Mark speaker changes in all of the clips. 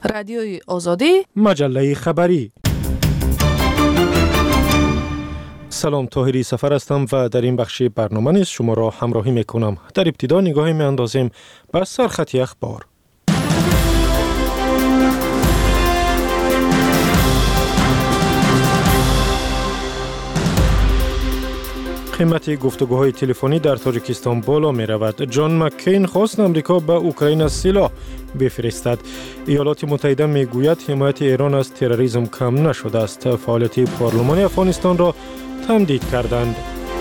Speaker 1: رادیوی آزادی،
Speaker 2: مجله خبری. سلام، طاهری سفر هستم و در این بخش برنامه نیز شما را همراهی میکنم. در ابتدا نگاهی میاندازیم به سرخط اخبار. قیمت گفتگوهای تلفنی در تاجیکستان بالا می رود. جان مکین خواست امریکا به اوکراین سلاح بفرستد. ایالات متحده می گوید حمایت ایران از تروریسم کم نشده است. فعالیت پارلمان افغانستان را تمدید کردند.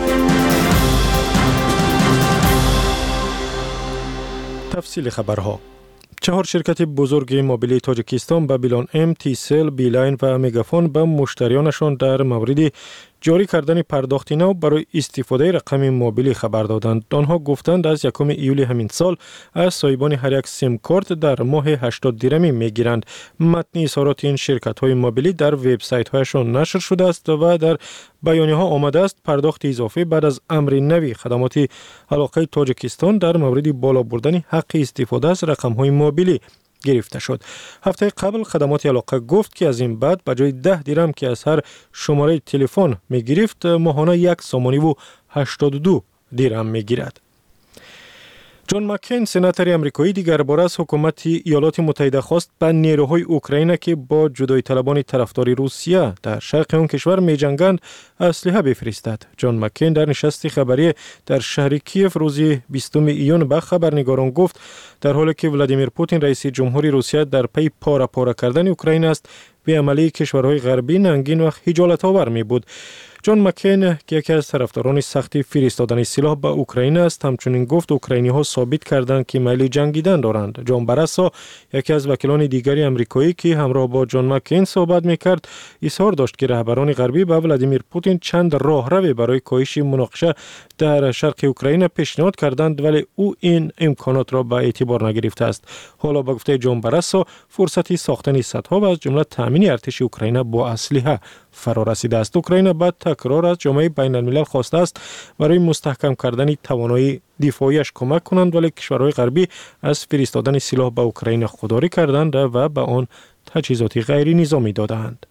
Speaker 2: تفصیل خبرها. 4 شرکت بزرگ موبیلی تاجیکستان بابیلون ام، تیسل، بیلاین و مگافون به مشتریانشان در مورد جاری کردن پرداخت نو برای استفاده رقم موبیلی خبر دادند. آنها گفتند از 1 ایول همین سال از صاحبان هر یک سیم کارت در ماه 80 درمی میگیرند. متن اظهارات این شرکت‌های موبیلی در وبسایت‌هایشان نشر شده است و در بیانیه‌ها آمده است پرداخت اضافی بعد از امر نوی خدمات علاقه تاجیکستان در مورد بالا بردن حق استفاده از رقم‌های موبیلی گرفته شد. هفته قبل خدمات علاقه گفت که از این بعد به جای 10 درم که از هر شماره تلفن می گرفت ماهانه 1.82 درم می گیرد. جان مکین سناتور امریکایی دیگر بار از حکومت ایالات متحده خواست به نیروهای اوکراین که با جدایی طلبان طرفدار روسیه در شرق آن کشور می جنگند اسلحه بفرستد. جان مکین در نشست خبری در شهر کیف روز 20 ایون به خبرنگاران گفت در حالی که ولادیمیر پوتین رئیس جمهوری روسیه در پی پاره کردن اوکراین است، به عملی کشورهای غربی ننگین و خجالت آور می بود. جان مکین که یکی از طرفداران سخت فرستادن سلاح به اوکراین است، همچنین گفت اوکراینی‌ها ثابت کردند که میل جنگیدن دارند. جان براسا یکی از وکیلان دیگری امریکایی که همراه با جان مکین صحبت می‌کرد، اظهار داشت که رهبران غربی به ولادیمیر پوتین چند راهرو برای کاهش مناقشه در شرق اوکراین پیشنهاد کردند، ولی او این امکانات را به اعتبار نگرفته است. حالا با گفته جان براسا فرصتی ساختن سدها و از جمله تامین ارتش اوکراین با اسلحه فرا رسیده است. اوکراین بعد تکرار از جامعه بین الملل خواسته است برای مستحکم کردن توانایی دفاعیش کمک کنند، ولی کشورهای غربی از فرستادن سلاح به اوکراین خودداری کردند و به آن تجهیزات غیر نظامی دادند.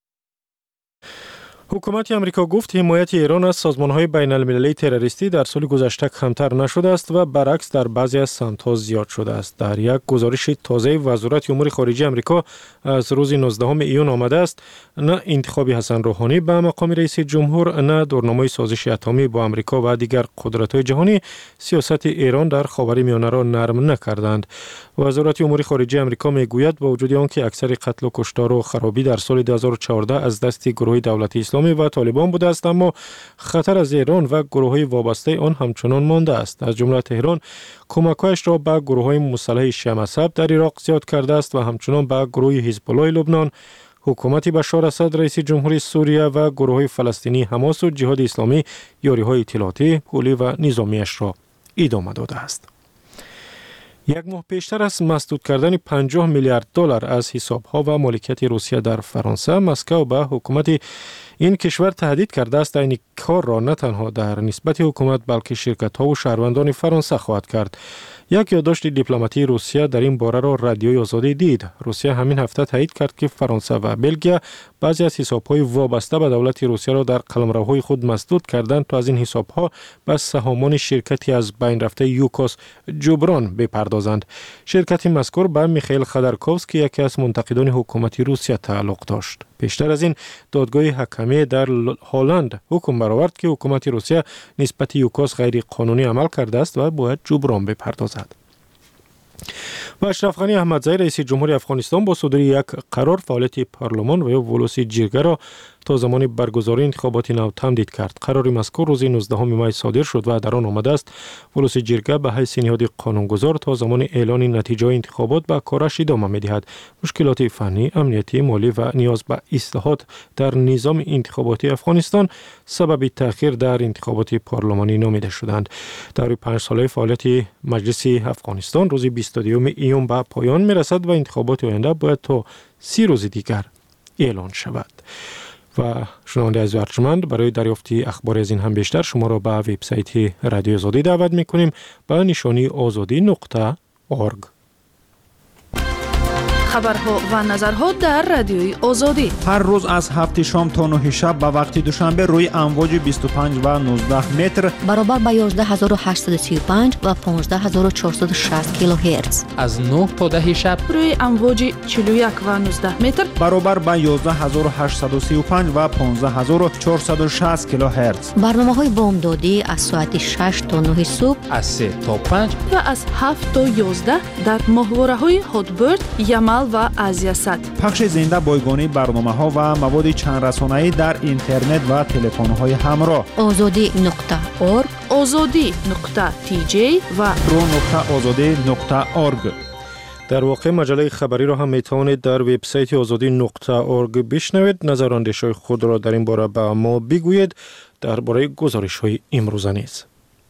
Speaker 2: حکومت امریکا گفت حمایت ایران از سازمان‌های بین‌المللی تروریستی در سال گذشته کمتر نشده است و برعکس در بعضی از سمت‌ها زیاد شده است. در یک گزارش تازه وزارت امور خارجه امریکا از روز 19 ایون آمده است نه انتخاب حسن روحانی به مقام رئیس جمهور، نه دورنامه سازش اتمی با امریکا و دیگر قدرت‌های جهانی سیاست ایران در خاورمیانه را نرم نکردند. وزارت امور خارجه امریکا میگوید با وجود آنکه اکثر قتل و کشتار و خرابی در سال 2014 از دست گروه دولت اسلامی و طالبان بوده است، اما خطر از ایران و گروه‌های وابسته آن همچنان مانده است. از جمله تهران کمک‌هایش را به گروه‌های مسلح شیعه مذهب در عراق زیاد کرده است و همچنان به گروه حزب الله لبنان، حکومت بشار اسد رئیس جمهوری سوریه و گروه‌های فلسطینی حماس و جهاد اسلامی یاری‌های اطلاعاتی، پولی و نظامیش را ادامه داده است. یک ماه پیشتر از مسدود کردن 50 میلیارد دلار از حساب‌ها و مالکیت روسیه در فرانسه، مسکو به حکومت این کشور تهدید کرده است این کار را نه تنها در نسبت حکومت بلکه شرکت‌ها و شهروندان فرانسه خواهد کرد. یک یادداشت دیپلماتی روسیه در این باره را رادیوی آزادی دید. روسیه همین هفته تایید کرد که فرانسه و بلژیک بعضی از حساب‌های وابسته به دولت روسیه را در قلمروهای خود مسدود کردند تا از این حساب‌ها به سهامان شرکتی از بین رفته یوکوس جبران بپردازند. شرکت مذکور به میخائیل خودرکوفسکی یکی از منتقدان حکومتی روسیه تعلق داشت. پیشتر از این دادگاه حکمی در هلند حکم برآورد که حکومت روسیه نسبت یوکوس غیر قانونی عمل کرده است و باید جبران بپردازد. و اشرف غنی احمدزی رئیس جمهوری افغانستان با صدور یک قرار فعالیت پارلمان و ولوس جرگه را تا زمان برگزاری انتخابات نو تمدید کرد. قرار مذکور روز 19 می صادر شد و در آن آمده است ولوس جرگه به حیث نهاد قانونگذار تا زمان اعلان نتیجه انتخابات به کارش ادامه می‌دهد. مشکلات فنی، امنیتی، مالی و نیاز به اصلاحات در نظام انتخاباتی افغانستان سبب تأخیر در انتخابات پارلمانی نامیده شدند. در 5 ساله فعالیت مجلس افغانستان روز 22 ایون به پایان می‌رسد و انتخابات آینده باید تا 30 روز دیگر اعلان شود. و شنونده از ارجمند، برای دریافت اخبار از این هم بیشتر شما را به وبسایت رادیو آزادی دعوت می‌کنیم به نشانی azadi.org.
Speaker 1: خبرها و نظرها در رادیوی آزادی.
Speaker 3: هر روز از 7 شام تا 9 شب به وقت دوشنبه روی امواج 25 و 19 متر
Speaker 4: برابر با 11835 و 15460 کیلوهرتز.
Speaker 5: از 9 تا 10 شب
Speaker 1: روی امواج 41 و 19 متر
Speaker 3: برابر با 11835 و 15460 کیلوهرتز.
Speaker 4: برنامه‌های بامدادی از ساعت 6 تا 9 صبح،
Speaker 5: از 3 تا 5
Speaker 1: و از 7 تا 11 در ماهواره‌های هاتبرد، یمل و آزیاسات.
Speaker 3: پخش زنده بایگانی برنامه‌ها و مواد چند رسانه‌ای در اینترنت و تلفن‌های همراه.
Speaker 4: azadi.org،
Speaker 1: azadi.tj و
Speaker 3: pro.azadi.org.
Speaker 2: در واقع مجله خبری را هم میتوانید در وبسایت azadi.org بشنوید. نظر و اندیشه‌های خود را در این باره به ما بگویید درباره گزارش‌های امروزه نیز.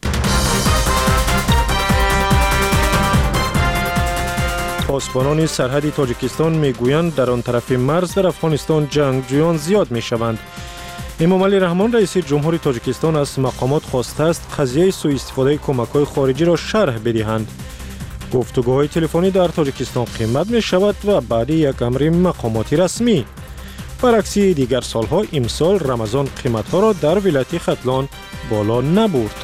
Speaker 2: پاسبانان سرحدی تاجیکستان میگویند در آن طرف مرز در افغانستان جنگجویان زیاد میشوند. امام علی رحمان رئیس جمهوری تاجیکستان از مقامات خواسته است قضیه سوء استفاده کمک‌های خارجی را شرح بدهند. گفتگوهای تلفنی در تاجیکستان قیمت می شود و بعد یک امر مقاماتی رسمی. برعکس دیگر سالها امسال رمضان قیمت‌ها را در ولایت ختلان بالا نبرد.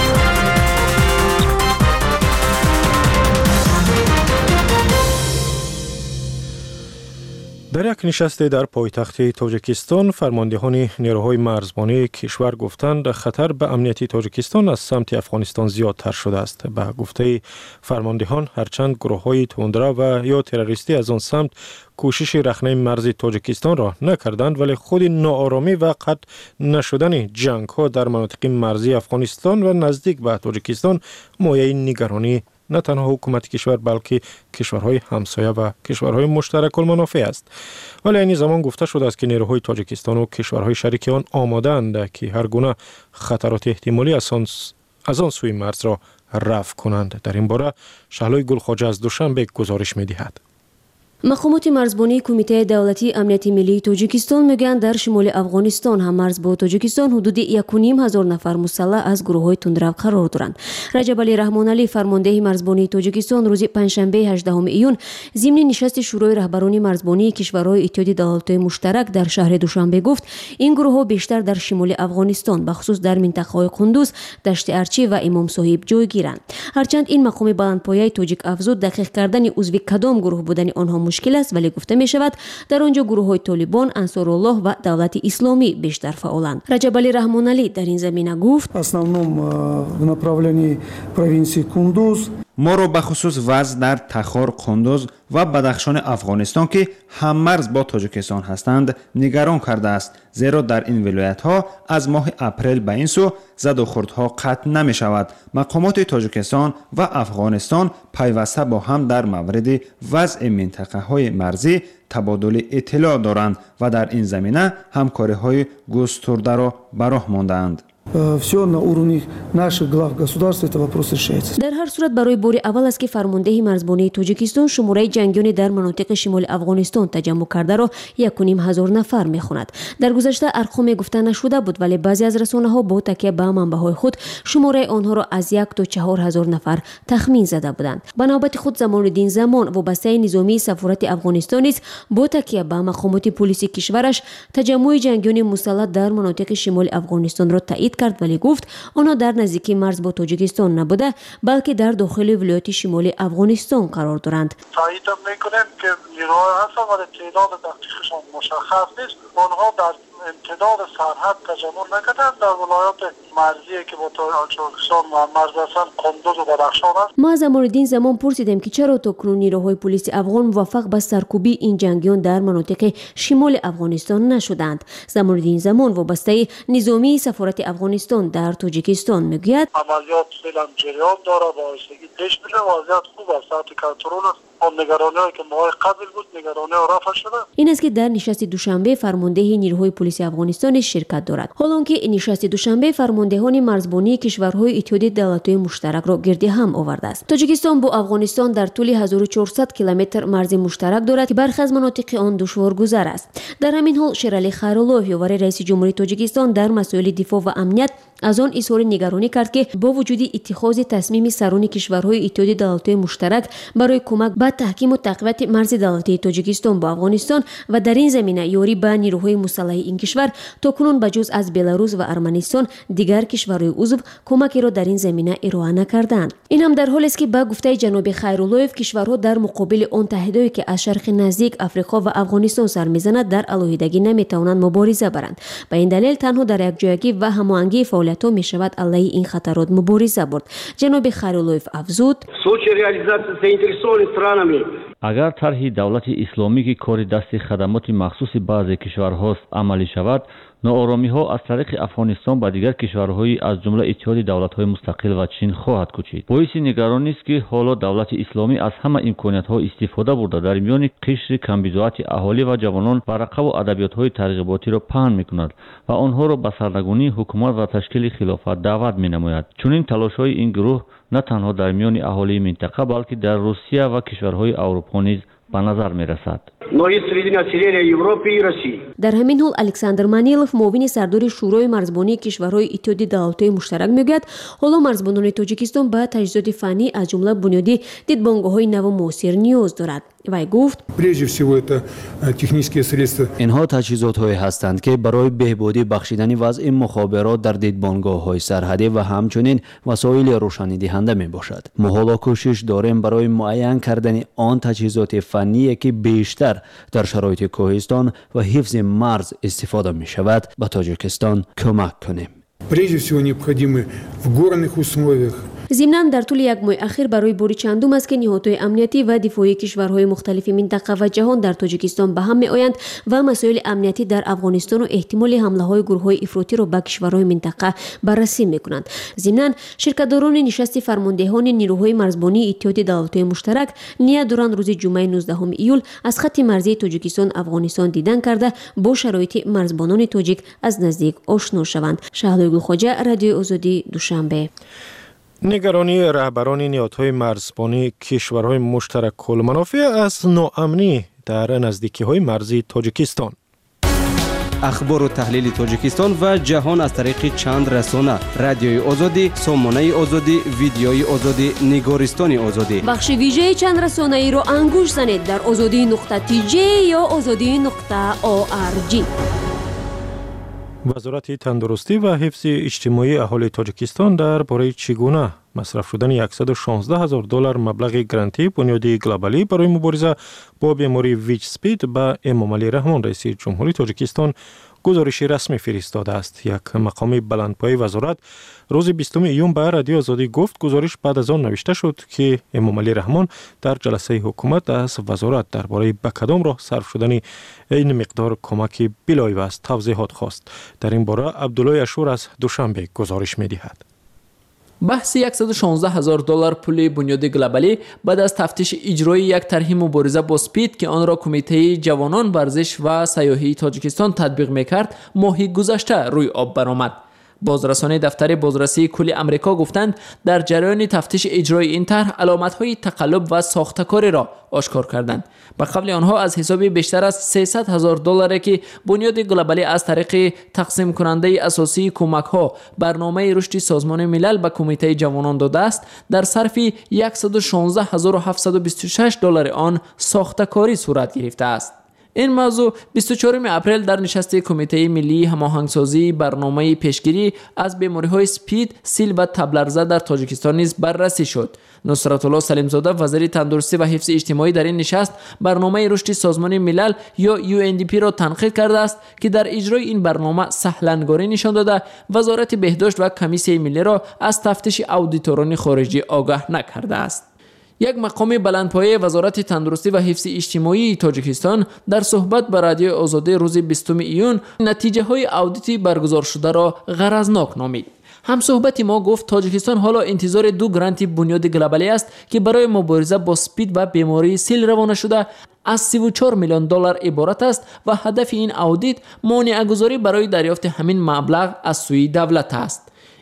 Speaker 2: در یک نشست در پایتخت تاجیکستان فرماندهان نیروهای مرزبانی کشور گفتند خطر به امنیت تاجیکستان از سمت افغانستان زیادتر شده است. به گفته فرماندهان هرچند گروه‌های تندرو و یا تروریستی از آن سمت کوشش رخنه مرز تاجیکستان را نکردند، ولی خود ناآرامی و قطع نشدن جنگ‌ها در مناطق مرزی افغانستان و نزدیک به تاجیکستان مایه نگرانی نه تنها حکومت کشور بلکه کشورهای همسایه و کشورهای مشترک المنافع است. ولی این زمان گفته شده است که نیروهای تاجیکستان و کشورهای شریک آن آماده‌اند که هر گونه خطرات احتمالی از آن سوی مرز را رفع کنند. در این باره شهلای گلخواجه از دوشنبه گزارش می‌دهد.
Speaker 6: مقامات مرزبانی کمیته دولتی امنیت ملی تاجیکستان میگن در شمال افغانستان هم مرز با تاجیکستان حدود 1,500 نفر مسلح از گروه‌های تندرو قرار دارند. رجب علی رحمان علی فرمانده مرزبانی تاجیکستان روز پنجشنبه 18 ایون ضمن نشست شورای رهبران مرزبانی کشورهای اتحاد دولت‌های مشترک در شهر دوشنبه گفت این گروه‌ها بیشتر در شمال افغانستان به خصوص در منطقه‌های قندوز، دشت ارچی و امام صاحب جای گیرند. هرچند این مقام بلندپایه تاجیک افزود دقیق کردن عضو کدام گروه بودن آنها مشکل است، ولی گفته می شود در آنجا گروه‌های طالبان، انصارالله و دولت اسلامی بیشتر فعالند. رجب علی رحمان علی در این زمینه گفت
Speaker 7: в направлении провинции Кундуз
Speaker 3: ما رو به خصوص وضع در تخار، قندوز و بدخشان افغانستان که هم مرز با تاجیکستان هستند نگران کرده است، زیرا در این ولایت ها از ماه اپریل به این سو زد و خوردها قطع نمی شود. مقامات تاجیکستان و افغانستان پیوسته با هم در مورد وضع منطقه های مرزی تبادل اطلاع دارند و در این زمینه همکاری های گسترده را به راه مانده‌اند.
Speaker 7: все на уровне наших глав государств это вопрос решается.
Speaker 6: در هر صورت برای بار اول است که فرمانده مرزبانی تاجیکستان شماره جنگیان در مناطق شمال افغانستان تجمع کرده را 1,500 نفر میخواند. در گذشته ارقام گفته نشده بود، ولی بعضی از رسانه‌ها با تکیه به منبع‌های خود شماره آنها را از 1 تا 4,000 نفر تخمین زده بودند. به نوبت خود زمان‌الدین زمان وابسته نظامی سفارت افغانستان است با تکیه به مقامات پلیس کشورش تجمع جنگیان مسلح در مناطق شمال افغانستان را تایید کرد، ولی گفت آنها در نزدیکی مرز با تاجیکستان نبوده بلکه در داخل ولایت شمال افغانستان قرار دارند.
Speaker 8: تایید میکنیم که نیروهای هستند ولی تعداد دقیقشان مشخص نیست. آنها در امتداد سرحد تجمع نکردند در ولایات مرزی که با تاجیکستان مرز هستند، قندوز و بدخشان است.
Speaker 6: ما از زمان‌الدین زمان پرسیدیم که چرا تاکنون نیروهای پلیس افغان موفق به سرکوبی این جنگیان در مناطق شمال افغانستان نشدند. زمان‌الدین زمان وابسته نظامی سفارت افغانستان در تاجیکستان میگوید
Speaker 8: عملیات فعلا جریان داره، با آهستگی پیش میره، وضعیت خوب است، تحت کنترل است. آن نگرانی‌هایی که ماه قبل بود نگرانی‌ها رفع شده.
Speaker 6: این است که در نشست دوشنبه فرمانده نیروهای پلیس افغانستان شرکت دارد. حالانکه نشست دوشنبه فرماندهان مرزبانی کشورهای اتحاد دولت‌های مشترک را گرد هم آورده است. تاجیکستان با افغانستان در طول 1400 کیلومتر مرز مشترک دارد که برخی از مناطق آن دشوارگذر است. در همین حال شیرعلی خیرالله یاور رئیس جمهوری تاجیکستان در مسائل دفاع و امنیت از آن اظهار نگرانی کرد که با وجود اتخاذ تصمیم سران کشورهای اتحاد دولت‌های مشترک برای کمک به تحکیم و تقویت مرز دولتی تاجیکستان با افغانستان و در این زمینه یاری به نیروهای مسلح این کشور، تاکنون بجز از بلاروس و ارمنستان دیگر کشورهای عضو کمکی را در این زمینه ارائه نکردند. این هم در حالی است که با گفته جناب خیراللهیف کشورها در مقابل آن تهدیدی که از شرق نزدیک افریقا و افغانستان سر می‌زند در علیحدگی نمی‌توانند مبارزه برند. به این دلیل تنها در یکجایگی و هماهنگی فعالیت‌ها می‌شود علیه این خطرات مبارزه برد. جناب خیراللهیف افزود:
Speaker 9: اگر طرح دولت اسلامی که کار دست خدمات مخصوص بعضی کشورهاست عملی شود، ناآرامی‌ها از طریق افغانستان به دیگر کشورهای از جمله اتحاد دولت‌های مستقل و چین خواهد کوشید. باعث نگرانی است که حالا دولت اسلامی از همه امکانات‌ها استفاده برده در میان قشر کمبضاعت اهالی و جوانان ورقه و ادبیات‌های ترغیباتی را پهن می‌کند و آنها را به سرنگونی حکومت و تشکیل خلافت دعوت می‌نماید. چنین تلاش‌های این گروه نه تنها در میان اهالی منطقه بلکه در روسیه و کشورهای اروپا نیز به نظر می‌رسد.
Speaker 6: در همین حال الکساندر منیلوف معاون سردار شورای مرزبانی کشورهای اتحاد دولت‌های مشترک میگوید حالا مرزبانان تاجیکستان به تجهیزات فنی از جمله بنیادی دیدبانگاه‌های نو و معاصر نیاز دارد. وی گفت:
Speaker 10: اینها تجهیزات‌هایی هستند که برای بهبودی بخشیدن وضع مخابرات در دیدبانگاه‌های سرحدی و همچنین وسایل روشنی دهنده میباشد. ما حالا کوشش داریم برای معین کردن آن تجهیزات فنی که بیشتر در شرایط کوهستان و حفظ مرز استفاده می شود به تاجیکستان کمک کنیم.
Speaker 6: ضمناً در طول یک ماه اخیر برای بار چندم است که نهادهای امنیتی و دفاعی کشورهای مختلف منطقه و جهان در تاجیکستان به هم می‌آیند و مسائل امنیتی در افغانستان و احتمال حمله‌های گروه‌های افراطی را به کشورهای منطقه بررسی می‌کنند. ضمناً شرکت‌داران نشست فرماندهان نیروهای مرزبانی اتحاد دولت‌های مشترک نیا دوران روز جمعه 19 ایول از خط مرزی تاجیکستان افغانستان دیدن کرده با شرایط مرزبانان تاجیک از نزدیک آشنا شوند. شهلا گلخواجه، رادیو آزادی، دوشنبه.
Speaker 2: نگرانی رهبران نهادهای مرزبانی کشورهای مشترک کل منافع از ناامنی در نزدیکی‌های مرزی تاجیکستان.
Speaker 11: اخبار و تحلیل تاجیکستان و جهان از طریق چند رسانه: رادیوی آزادی، سامانه آزادی، ویدیوی آزادی، نگارستان آزادی.
Speaker 6: بخش ویژه چند رسانه ای را انگوش زنید در azadi.tj یا azadi.org.
Speaker 2: وزارت تندرستی و حفظ اجتماعی اهالی تاجیکستان درباره چگونه مصرف شدن $116,000 مبلغ گرانتی بنیادی گلوبالی برای مبارزه با بیماری ویچ سپید به امام علی رحمان رئیس جمهوری تاجیکستان گزارش رسمی فرستاده است. یک مقام بلندپایه وزارت روز 20 ایون به رادیو آزادی گفت گزارش بعد از آن نوشته شد که امام علی رحمان در جلسه حکومت از وزارت درباره به کدام راه صرف شدن این مقدار کمک بلایوست توضیحات خواست. در این باره عبدالله اشور از دوشنبه گزارش می‌دهد.
Speaker 12: بحث $116,000 پول بنیاد گلوبالی بعد از تفتیش اجرای یک طرح مبارزه با سپید که آن را کمیته جوانان ورزش و سیاحی تاجیکستان تطبیق میکرد ماهی گذشته روی آب برآمد. بازرسان دفتر بازرسی کل امریکا گفتند در جریان تفتیش اجرای این طرح علامت‌های تقلب و ساخته‌کاری را آشکار کردند. به قول آنها از حساب بیشتر از $300,000 که بنیاد گلوبالی از طریق تقسیم کننده اساسی کمک‌ها برنامه رشد سازمان ملل به کمیته جوانان داده است، در صرف $116,726 آن ساخته‌کاری صورت گرفته است. این موضوع 24 اپریل در نشست کمیته ملی هماهنگسازی برنامه پیشگیری از بیماری‌های سپید، سیل و تبلرزه در تاجیکستان نیز بررسی شد. نصرت الله سلیمزاده وزیر تندرستی و حفظ اجتماعی در این نشست برنامه رشد سازمان ملل یا UNDP را تنقید کرده است که در اجرای این برنامه سهلنگاری نشان داده وزارت بهداشت و کمیسیون ملی را از تفتیش اودیتوران خارجی آگاه نکرده است. یک مقام بلندپایه وزارت تندرستی و حفظ اجتماعی تاجیکستان در صحبت با رادیو آزادی روز 20 ایون نتیجه های اودیتی برگزار شده را غرضناک نامید. همصحبت ما گفت تاجیکستان حالا انتظار 2 گرانت بنیاد گلوبالی است که برای مبارزه با سپید و بیماری سیل روانه شده از $34 میلیون عبارت است و هدف این اودیت مانع گذاری برای دریافت همین مبلغ از سوی دولت است.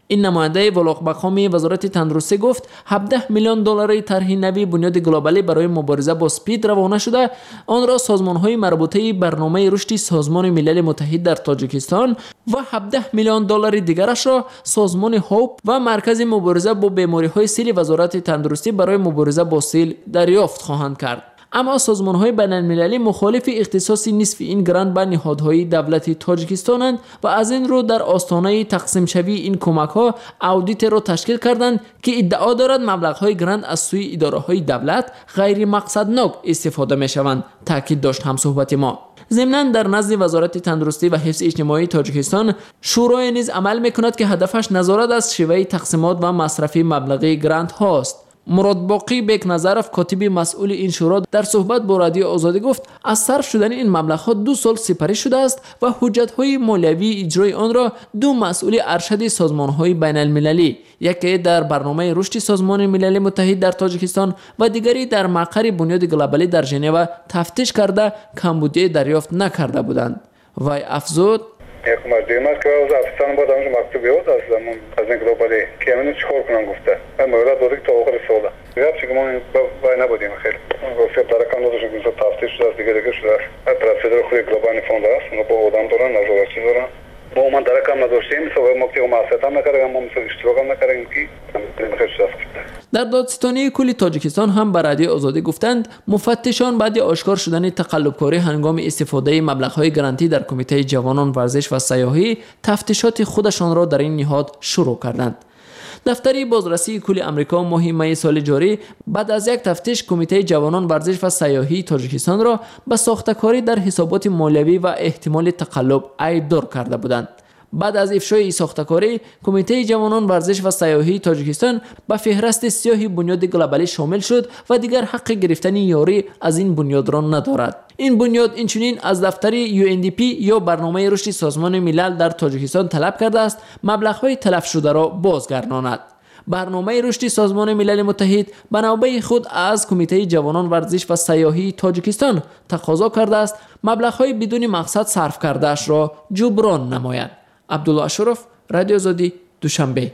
Speaker 12: این نماینده ولق مقامی وزارت تندرستی گفت 17 میلیون دلاری طرح نوی بنیاد گلوبالی برای مبارزه با سپید روانه شده. آن را سازمان‌های مربوطه برنامه رشد سازمان ملل متحد در تاجیکستان و 17 میلیون دلار دیگرش را سازمان هوپ و مرکز مبارزه با بیماری‌های سیل وزارت تندرستی برای مبارزه با سیل دریافت خواهند کرد. اما سازمان‌های بین‌المللی مخالف اختصاص نصف این گرانت به نهادهای دولتی تاجیکستانند و از این رو در آستانه تقسیم شوی این کمک‌ها اودیت را تشکیل کردند که ادعا دارد مبلغ‌های گرانت از سوی اداره‌های دولت غیر مقصدناک استفاده می‌شوند، تاکید داشت همصحبت ما. ضمناً در نزد وزارت تندرستی و حفظ اجتماعی تاجیکستان شورای نیز عمل می‌کند که هدفش نظارت از شیوه تقسیمات و مصرف مبلغ گرانت هاست. مراد باقی بیک نظرف کاتب مسئول این شورا در صحبت با رادیو آزادی گفت از صرف شدن این مبلغ ها 2 سال سپری شده است و حجت های مالیوی اجرای آن را 2 مسئول ارشد سازمان های بین المللی، یکی در برنامه رشد سازمان ملل متحد در تاجیکستان و دیگری در مقر بنیاد گلوبالی در ژنو تفتیش کرده کمبودی دریافت نکرده بودند. وی افزود
Speaker 13: یکم از دیمار که از افسان بود همون مکتوبی بود از زمان از گلوبالی که همین چهار کنن گفته من مورد دادی تا آخر سال دیگه چیکار ما باید نبودیم خیلی گفته برای کام دادش که تفتیش شده دیگه شده پروسیدور خوی گلوبالی فوند است ما با آدم دارن نظارتی دارن با من در کام نداشتیم سو ما که ما سیستم نکردیم ما مثل اشتراک نکردیم کی خیلی شده.
Speaker 12: در دادستانی کل تاجیکستان هم به رادیو آزادی گفتند مفتشان بعد آشکار شدن تقلبکاری هنگام استفاده مبلغ‌های گرانتی در کمیته جوانان ورزش و سیاحی تفتیشات خودشان را در این نهاد شروع کردند. دفتر بازرسی کل امریکا ماه می سال جاری بعد از یک تفتیش کمیته جوانان ورزش و سیاحی تاجیکستان را به ساخته‌کاری در حسابات مالیوی و احتمال تقلب عیب‌دار کرده بودند. بعد از افشای ساخته‌کاری کمیته جوانان ورزش و سیاحی تاجیکستان به فهرست سیاه بنیاد گلوبالی شامل شد و دیگر حق گرفتن یاری از این بنیاد را ندارد. این بنیاد اینچنین از دفتر UNDP یا برنامه رشد سازمان ملل در تاجیکستان طلب کرده است مبلغ‌های تلف شده را بازگرداند. برنامه رشد سازمان ملل متحد به نوبه خود از کمیته جوانان ورزش و سیاحی تاجیکستان تقاضا کرده است مبلغ‌های بدون مقصد صرف کرده‌اش را جبران نماید. عبدالله اشرف، رادیو آزادی، دوشنبه.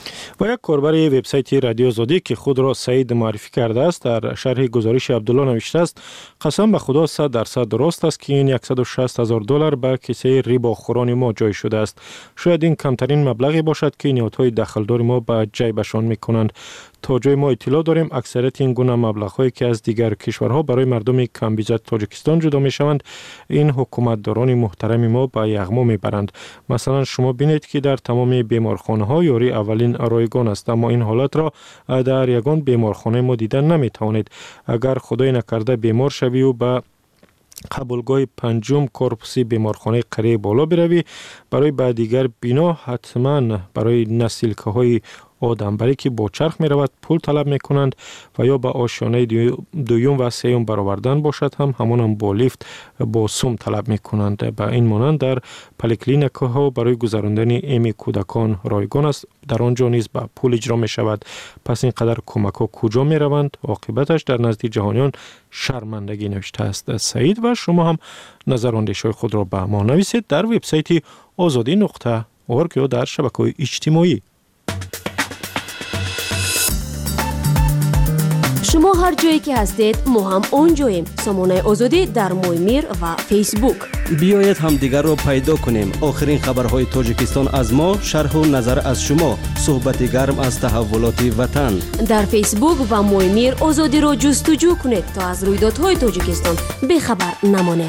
Speaker 2: و یک کاربر وبسایت رادیو آزادی که خود را سعید معرفی کرده است در شرح گزارش عبدالله نوشته است قسم به خدا 100% درست است که این $160,000 به کیسه ریباخوران ما جای شده است. شاید این کمترین مبلغی باشد که نهادهای دخلدار ما به جیبشان میکنند. تا جای ما اطلاع داریم اکثریت این گونه مبلغ‌هایی که از دیگر کشورها برای مردم کمبیزت تاجیکستان جدا میشوند این حکومتداران محترم ما به یغما میبرند. مثلا شما بینید که در تمام بیمارخانه‌ها یاری اولین رایگان است، اما این حالت را در یگان بیمارخانه ما دیدن نمیتوانید. اگر خدای نکرده بیمار شوی و به قبولگاه 5م کورپوسی بیمارخانه قریه بالا بروی برای بعد دیگر بینا حتما برای نسیلکه های آدم برای که با چرخ می رود پول طلب می کنند و یا به آشیانه دویم و سیوم برآوردن باشد همون با لیفت با سوم طلب می کنند. به این مانند در پلیکلینیک‌ها ها برای گذراندن امی کودکان رایگان است، در آنجا نیز به پول اجرا می شود. پس اینقدر کمک ها کجا می روند؟ عاقبتش در نزد جهانیان شرمندگی نوشته است سعید. و شما هم نظر اندیشه خود را به ما نویسید در وبسایت azadi.org یا در شبکه‌های اجتماعی.
Speaker 6: شما هر جایی که هستید ما هم اونجاییم. سامانه آزادی در مویمیر و فیسبوک.
Speaker 11: بیایید هم دیگر رو پیدا کنیم. آخرین خبرهای تاجیکستان از ما، شرح و نظر از شما، صحبت گرم از تحولات وطن.
Speaker 6: در فیسبوک و مویمیر آزادی رو جستجو کنید تا از رویدادهای تاجیکستان بخبر نمانید.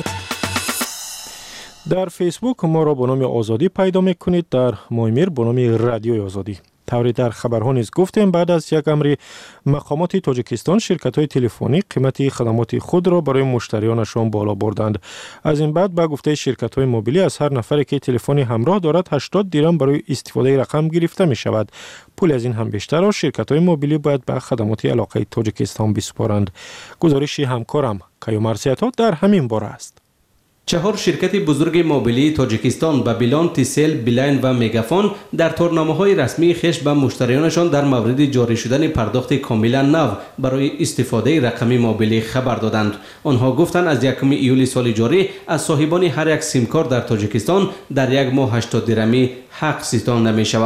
Speaker 2: در فیسبوک ما را با نام آزادی پیدا میکنید، در مویمیر با نام رادیوی آزادی. طوری در خبرها نیز گفتیم بعد از یک امر مقامات تاجیکستان شرکت‌های تلفنی قیمت خدمات خود را برای مشتریانشان بالا بردند. از این بعد به گفته شرکت‌های موبیلی از هر نفری که تلفنی همراه دارد 80 دیرم برای استفاده رقم گرفته می شود. پول از این هم بیشتر را شرکت‌های موبیلی باید به خدمات علاقه تاجیکستان بسپارند. گزارش همکارم کیومرسیتا در همین باره است.
Speaker 11: 4 شرکت بزرگ موبیلی تاجیکستان بابیلون، تیسل، بیلاین و میگافون در تورنامه‌های رسمی خویش به مشتریانشان در مورد جاری شدن پرداخت کاملا نو برای استفاده رقمی موبیلی خبر دادند. آنها گفتند از 1 ایول سال جاری از صاحبان هر یک سیم کارت در تاجیکستان در یک ماه 80 درمی حق ستانده می شود.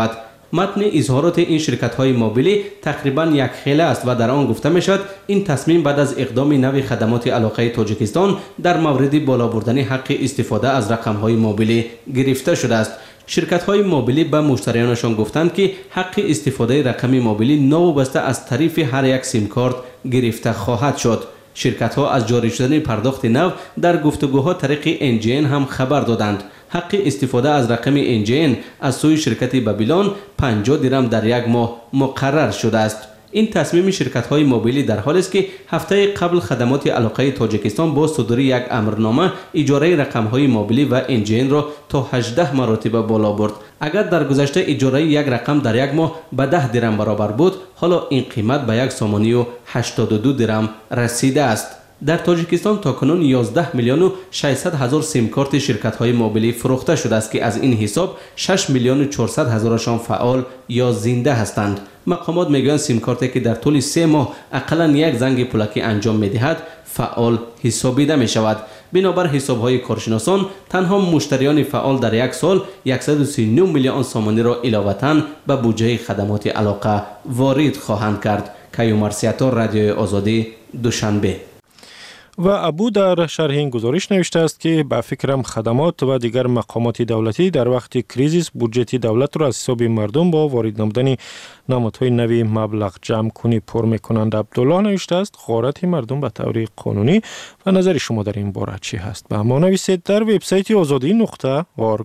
Speaker 11: متن اظهارات این شرکت‌های موبیلی تقریبا یک خیله است و در آن گفته می‌شد این تصمیم بعد از اقدام نوی خدمات علاقه تاجیکستان در مورد بالا بردن حق استفاده از رقم‌های موبیلی گرفته شده است. شرکت‌های موبیلی به مشتریانشان گفتند که حق استفاده رقم موبیلی نوبسته از طریق هر یک سیم کارت گرفته خواهد شد. شرکت‌ها از جاری شدن پرداخت نو در گفتگوها طریق NGN هم خبر دادند. حق استفاده از رقم NGN از سوی شرکت بابیلون 50 درم در یک ماه مقرر شده است. این تصمیم شرکت‌های موبیلی در حالی است که هفته قبل خدمات علاقه تاجیکستان با صدور یک امرنامه اجاره رقم‌های موبیلی و NGN را تا 18 مرتبه بالا برد. اگر در گذشته اجاره یک رقم در یک ماه به 10 درم برابر بود، حالا این قیمت به 1.82 درم رسیده است. در تاجیکستان تاکنون 11 میلیون و 600 هزار سیم کارت شرکت‌های موبیلی فروخته شده است که از این حساب 6 میلیون و 400 هزارشان فعال یا زنده هستند. مقامات میگویند سیم کارتی که در طول 3 ماه اقلا یک زنگ پولکی انجام می‌دهد فعال حسابیده می شود. بنابر حساب‌های کارشناسان تنها مشتریان فعال در یک سال 139 میلیون سامانی را علاوه‌اً به بودجه خدمات علاقه وارد خواهند کرد. کیومر سیاتا، رادیوی آزادی، دوشنبه.
Speaker 2: و ابو در شرح این گزارش نوشته است که به فکرم خدمات و دیگر مقامات دولتی در وقت کریزیس بودجه دولت را از حساب مردم با وارد نمودن نمادهای نوی مبلغ جمع کنی پر میکنند. عبدالله نوشته است غارت مردم به طور قانونی و نظر شما در این باره چی هست؟ به ما نویسید در وبسایت azadi.org.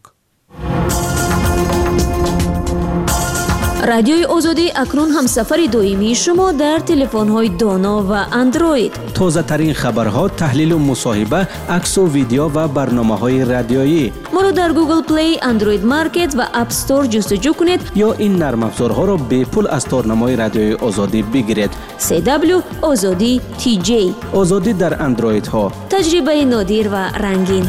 Speaker 6: رادیوی آزادی اکنون هم سفر دائمی شما در تلفن‌های دانا و اندروید.
Speaker 14: تازه ترین خبرها، تحلیل و مصاحبه، عکس و ویدیو و برنامه‌های رادیویی.
Speaker 6: ما را در گوگل پلی، اندروید مارکت و اپ استور جستجو کنید
Speaker 14: یا این نرم افزارها را به پول از تارنمای رادیوی آزادی بگیرید.
Speaker 6: CW آزادی TJ.
Speaker 14: آزادی در اندروید ها.
Speaker 6: تجربه نادر و رنگین.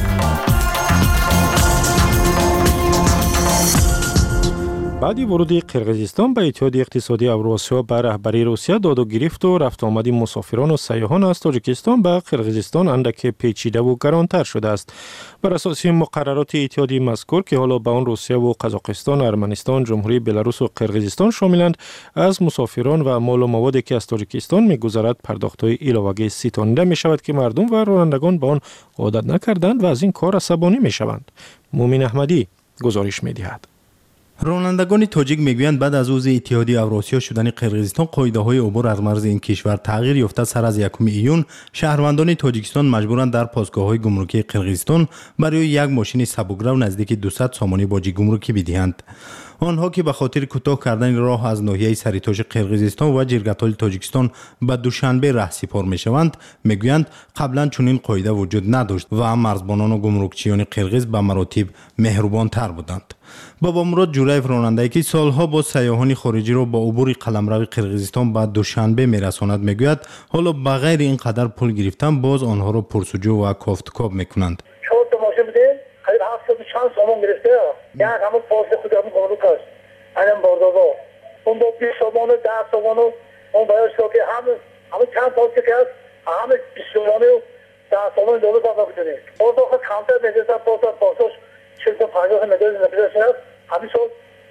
Speaker 2: بعد ورود قرقیزستان به اتحادیه اقتصادی اوراسیا به رهبری روسیه داد و گرفت و رفت آمد مسافران و سیاحان از تاجیکستان به قرقیزستان اندک پیچیده و گرانتر شده است. بر اساس مقررات اتحادیه مذکور که حالا به آن روسیه و قزاقستان، ارمنستان، جمهوری بلاروس و قرقیزستان شاملند، از مسافران و مال و موادی که از تاجیکستان می‌گذرد پرداخت‌های علاوه‌ای ستانیده می‌شود که مردم و رانندگان به آن عادت نکردند و از این کار عصبانی می‌شوند. مومن احمدی گزارش می‌دهد.
Speaker 15: رانندگان تاجیک میگویند بعد از عضو اتحادیه اوراسیا شدن قرقیزستان قاعده‌های عبور از مرز این کشور تغییر یافته. سر از 1 ایون شهروندان تاجیکستان مجبورند در پاسگاه‌های گمرکی قرقیزستان برای یک ماشین سبکرو نزدیک 200 سامانی باج گمرکی بدهند. آنها که به خاطر کوتاه کردن راه از ناحیه سریتاژ قرقیزستان و جرگتال تاجیکستان به دوشنبه رهسپار میشوند، میگویند قبلا چنین قاعده وجود نداشت و مرزبانان و گمرکچیان قرقیز به مراتب مهربان‌تر بودند. بابا مراد جورایف راننده که سالها با سیاحان خارجی را با عبور قلمرو قرقیزستان به دوشنبه میرساند میگوید حالا بغیر این قدر پول گرفتن باز آنها را پرسجو و کافتکاب میکنند.
Speaker 8: خیلی 70 چند سامان گرفته یک همون پاس خود همون گمرک است اینم باردازا اون با 20 سامان 10 سامان اون باید شد که همه چند پاسی که هست همه 20 سامان و 10 سامان دولت باید بکنه باز آخه کمتر نجسته پاساش 40-50 مدل نمیدهشون هست همین شد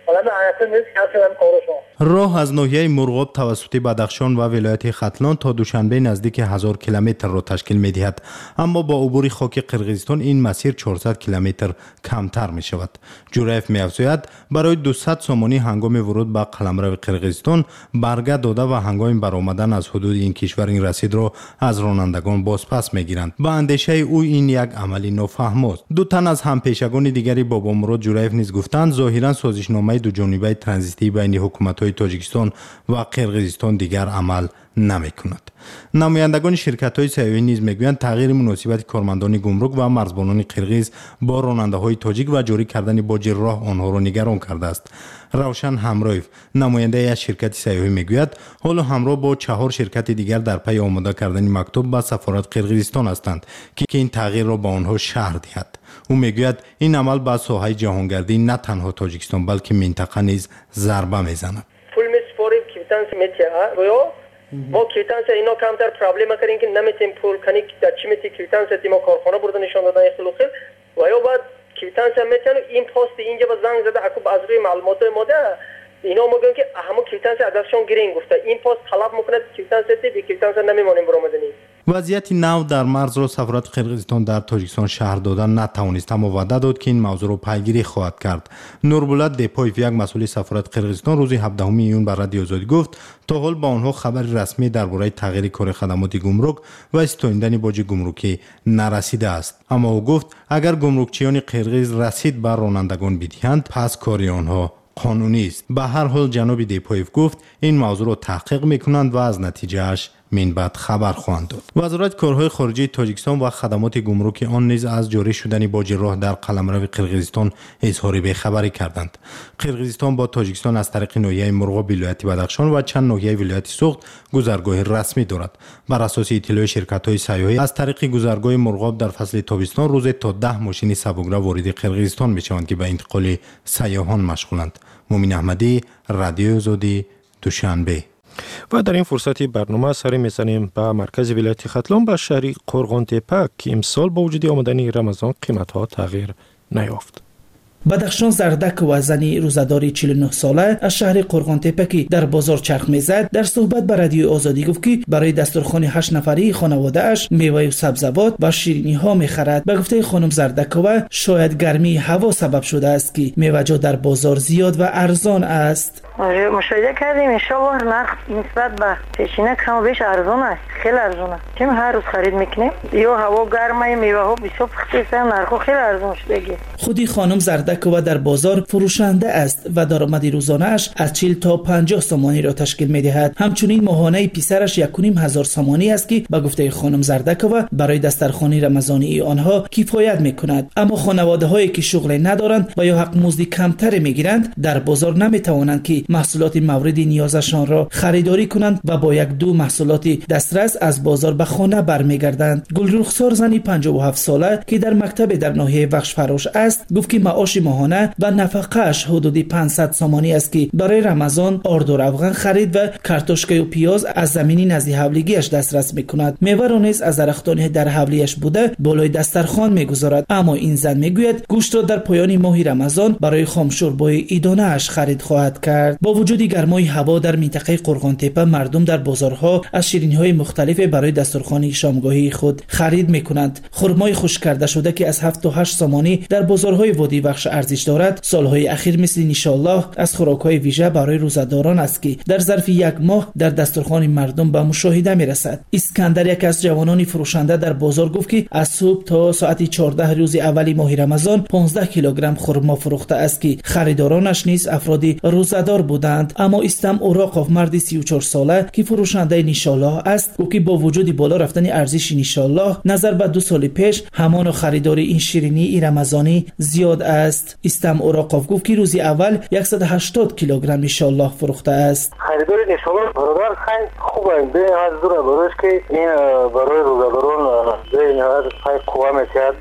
Speaker 15: راه از ناحیه مرغاب توسط بدخشان و ولایت ختلان تا دوشنبه نزدیک 1000 کیلومتر را تشکیل می‌دهد، اما با عبور خاک قرقیزستان این مسیر 400 کیلومتر کمتر می شود. جورایف می‌افزاید برای 200 سامانی هنگام ورود به قلمرو قرقیزستان برگه داده و هنگام برآمدن از حدود این کشور این رسید را از رانندگان بازپس می‌گیرند. به اندیشه او این یک عملی نافهم است. دو تن از همپیشگان دیگری بابا مراد جورایف نیز گفتند ظاهراً سازشنامه دو جانبه ترانزیتی بین حکومت‌های تاجیکستان و قرقیزستان دیگر عمل نمی‌کند. نمایندگان شرکت‌های سیاحتی نیز می‌گویند تغییر مناسبت کارمندان گمرک و مرزبانان قرقیز با راننده‌های تاجیک و جاری کردن باج راه آنها را نگران کرده است. روشن همرایف نماینده از شرکت سیاحتی می‌گوید حالا همراه با 4 شرکت دیگر در پی آماده کردن مکتوب به سفارت قرقیزستان هستند که این تغییر را به آنها شرح دهد. او میگوید این عمل به ساحه جهانگردی نه تنها تاجیکستان بلکه منطقه نیز ضربه میزند.
Speaker 16: پول میسپاریم کیتانس میتیه ما کیتانس اینا کمتر پرابلم کردیم که نمیتیم پول کنی در چی میتی کیتانس ما کارخانه برده نشان دادن اخلاقی و یا بعد کیتانس میتن این پست اینجا با زنگ زده اكو از روی معلومات ماده اینا میگن که همون کیتانس ازشون گیرین گفته این پاس طلب میکنه کیتانس بی کیتانس نمیمونیم برآمدنی.
Speaker 15: وضعیت نو در مرز را سفارت قرقیزستان در تاجیکستان شهر دادن نتوانست، اما وعده داد که این موضوع را پیگیری خواهد کرد. نوربولات دپویف، یک مسئول سفارت قرقیزستان، روز 17 ایون بر رادیو آزادی گفت تا حال با آنها خبر رسمی درباره تغییر کار خدمات گمرک و استاییدن باج گمرکی نرسیده است. اما او گفت اگر گمرکچیان قرقیز رسید بر رانندگان بدهند پس کار آنها قانونی است. به هر حال جناب دپویف گفت این موضوع را تحقیق میکنند و از نتیجهش من بعد خبر خواهند داد. وزارت کارهای خارجه تاجیکستان و خدمات گمرکی آن نیز از جاری شدن باج راه در قلمرو قرقیزستان اظهار بی‌خبری کردند. قرقیزستان با تاجیکستان از طریق ناحیه مرغاب ولایت بدخشان و چند ناحیه ولایت سوخت گذرگاه رسمی دارد. بر اساس اطلاع شرکت‌های سیاحی از طریق گذرگاه مرغاب در فصل تابستان روز تا 10 ماشین سبکرو وارد قرقیزستان می‌شوند که به انتقال سیاحان مشغولند. مومن احمدی، رادیو آزادی، دوشنبه.
Speaker 2: و در این فرصتی برنامه سری میزنیم به مرکز ولایت ختلان به شهر قرغان تپه که امسال با وجود آمدن رمضان قیمت‌ها تغییر نیافت.
Speaker 17: بدخشان زردک و زنی روزداری 49 ساله از شهر قرغان تپه که در بازار چرخ میزد در صحبت به رادیو آزادی گفت که برای دسترخوان 8 نفری خانواده اش میوه و سبزیجات و شیرینی ها میخرد. به گفته خانم زردکова شاید گرمی هوا سبب شده است که میوه‌جات در بازار زیاد و ارزان است.
Speaker 18: مشاهده کردیم انشالله نرخ نسبت به پیشینه کم و بیش ارزان است، خیلی ارزان است. چون هر روز خرید میکنیم یا هوا گرمه میوه ها بسیار پخته نرخ خیلی ارزان شده.
Speaker 17: خودی خانم زردکova در بازار فروشنده است و درآمد روزانه اش از 40 تا 50 سامانی را تشکیل میدهد. همچنین ماهانه پسرش 1.5 سامانی است که به گفته خانم زردکova برای دسترخوانی رمضانی آنها کفایت میکند. اما خانواده هایی که شغل ندارند و یا حق مزد کمتر میگیرند در بازار نمیتوانند که محصولات مورد نیازشان را خریداری کنند و با 1-2 محصولات دسترس از بازار به خانه برمیگردند. گلرخسار زنی 57 ساله که در مکتب در ناحیه بخش فراش است گفت که معاش ماهانه و نفقه‌اش حدود 500 سامانی است که برای رمضان آرد و روغن خرید و کارتوشکا و پیاز از زمینی نزد حولیگیش دسترس میکند. میوه را نیز از درختان در حولیش بوده بالای دسترخوان میگذارد. اما این زن میگوید گوشت را در پایان ماه رمضان برای خامشوربای ایدانه اش خرید خواهد کرد. با وجود گرمای هوا در منطقه قرغان تپه مردم در بازارها از شیرینی‌های مختلف برای دسترخوان شامگاهی خود خرید میکنند. خرمای خشک کرده شده که از 7 تا 8 سامانی در بازارهای وادی بخش ارزش دارد سالهای اخیر مثل انشالله از خوراک‌های ویژه برای روزداران است که در ظرف 1 ماه در دسترخوان مردم به مشاهده میرسد. اسکندر یک از جوانان فروشنده در بازار گفت که از صبح تا ساعت 14 روز اولی ماه رمضان 15 کیلوگرم خرما فروخته است که خریدارانش نیز افرادی روزدار بودند. اما استم اوراقوف مرد 34 ساله که فروشنده انشالله است گفت که با وجود بالا رفتن ارزش انشالله نظر به 2 سال پیش همان خریدار این شیرینی رمضانی زیاد است. استم اوراقوف گفت که روزی اول 180 کیلوگرم انشالله فروخته است.
Speaker 19: خریدار انشالله برادر خیلی خوبه به از دور برای که این برای روزداران به نهایت خیلی خوبه میاد.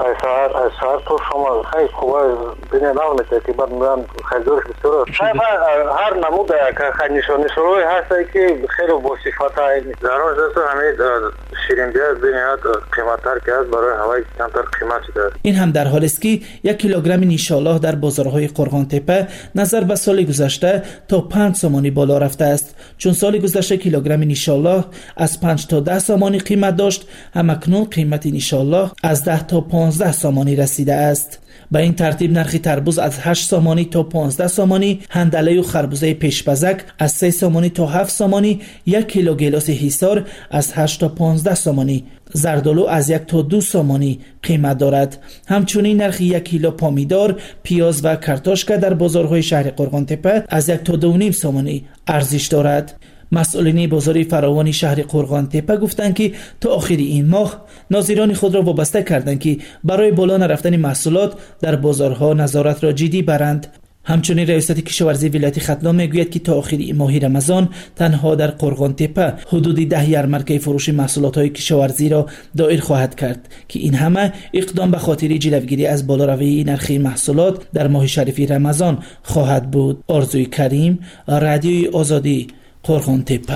Speaker 19: از ساعت تو شما خیلی خوبه بین نامه که بعد میان خریدارش بسیار هر نمود که نشانه‌ای هست که خیلی با صفت ضرور است. همه شیرینی به نهایت قیمت‌تر که است برای هوای کمتر قیمت شده.
Speaker 17: این هم در حالی است که 1 کیلوگرم انشالله در بازارهای قرغان تپه نظر به سال گذشته تا 5 سامانی بالا رفته است. چون سال گذشته کیلوگرم انشالله از 5 تا 10 سامانی قیمت داشت، همکنون قیمت انشالله از 10 تا 15 سامانی رسیده است. به این ترتیب نرخ تربوز از 8 سامانی تا 15 سامانی، هندله و خربوزه پیشپزک از 3 سامانی تا 7 سامانی، 1 کیلو گیلاس حصار از 8 تا 15 سامانی، زردالو از 1 تا 2 سامانی قیمت دارد. همچنین نرخ 1 کیلو پامیدار، پیاز و کارتوشکا در بازارهای شهر قرغان تپه از 1 تا 2.5 سامانی ارزش دارد. مسئولین بازار فراوان شهر قرغان تپه گفتند که تا آخر این ماه ناظران خود را وابسته کردند که برای بالا نرفتن محصولات در بازارها نظارت را جدی برند. همچنین ریاست کشاورزی ولایت ختلان میگوید که تا آخر ماه رمضان تنها در قرغان تپه حدود 10 یارمرکه فروش محصولات کشاورزی را دایر خواهد کرد که این همه اقدام به خاطر جلوگیری از بالاروی نرخ محصولات در ماه شریف رمضان خواهد بود. آرزوی کریم، رادیوی آزادی، قرغان تپه.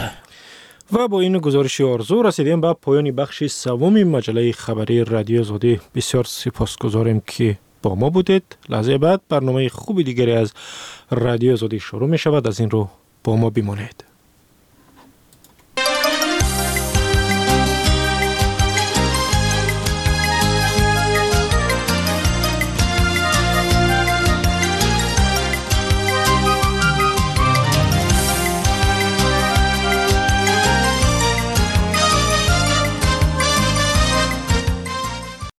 Speaker 2: و با این گزارش آرزو رسیدیم به پایان بخش سوم مجله خبری رادیو آزادی. بسیار سپاسگزاریم که با ما بودید. لحظه بعد برنامه خوب دیگری از رادیو آزادی شروع می شود. از این رو با ما بمانید.